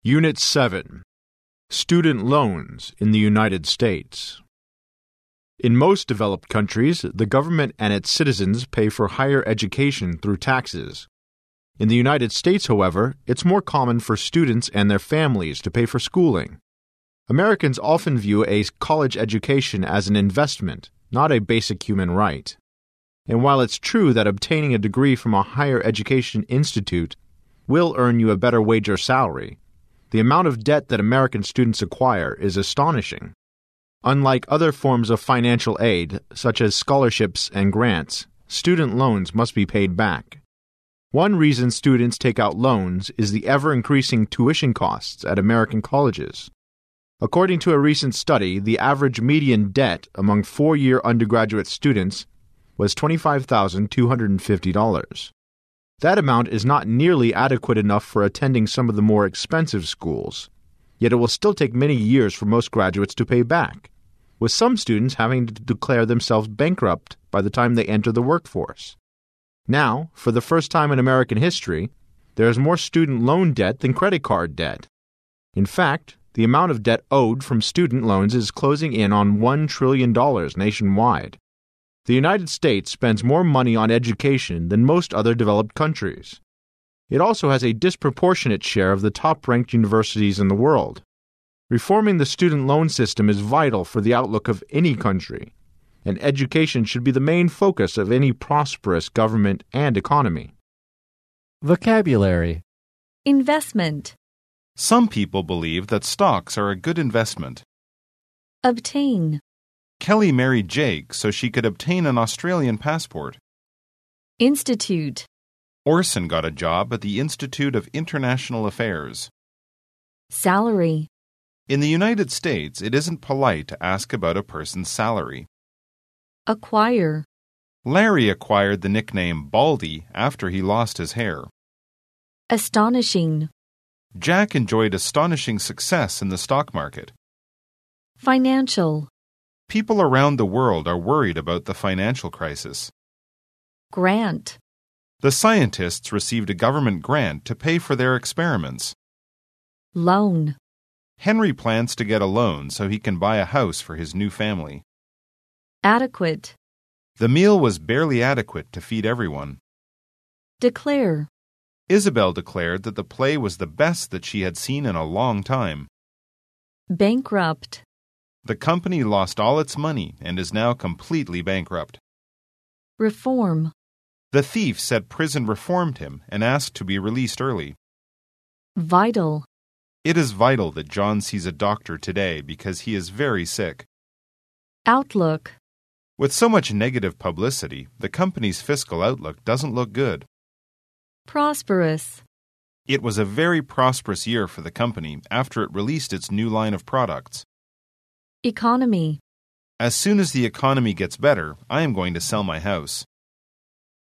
Unit 7. Student Loans in the United States. In most developed countries, the government and its citizens pay for higher education through taxes. In the United States, however, it's more common for students and their families to pay for schooling. Americans often view a college education as an investment, not a basic human right. And while it's true that obtaining a degree from a higher education institute will earn you a better wage or salary, the amount of debt that American students acquire is astonishing. Unlike other forms of financial aid, such as scholarships and grants, student loans must be paid back. One reason students take out loans is the ever-increasing tuition costs at American colleges. According to a recent study, the average median debt among four-year undergraduate students was $25,250. That amount is not nearly adequate enough for attending some of the more expensive schools, yet it will still take many years for most graduates to pay back, with some students having to declare themselves bankrupt by the time they enter the workforce. Now, for the first time in American history, there is more student loan debt than credit card debt. In fact, the amount of debt owed from student loans is closing in on $1 trillion nationwide. The United States spends more money on education than most other developed countries. It also has a disproportionate share of the top-ranked universities in the world. Reforming the student loan system is vital for the outlook of any country, and education should be the main focus of any prosperous government and economy. Vocabulary. Investment. Some people believe that stocks are a good investment. Obtain. Kelly married Jake so she could obtain an Australian passport. Institute. Orson got a job at the Institute of International Affairs. Salary. In the United States, it isn't polite to ask about a person's salary. Acquire. Larry acquired the nickname Baldy after he lost his hair. Astonishing. Jack enjoyed astonishing success in the stock market. Financial. People around the world are worried about the financial crisis. Grant. The scientists received a government grant to pay for their experiments. Loan. Henry plans to get a loan so he can buy a house for his new family. Adequate. The meal was barely adequate to feed everyone. Declare. Isabel declared that the play was the best that she had seen in a long time. Bankrupt. The company lost all its money and is now completely bankrupt. Reform. The thief said prison reformed him and asked to be released early. Vital. It is vital that John sees a doctor today because he is very sick. Outlook. With so much negative publicity, the company's fiscal outlook doesn't look good. Prosperous. It was a very prosperous year for the company after it released its new line of products. Economy. As soon as the economy gets better, I am going to sell my house.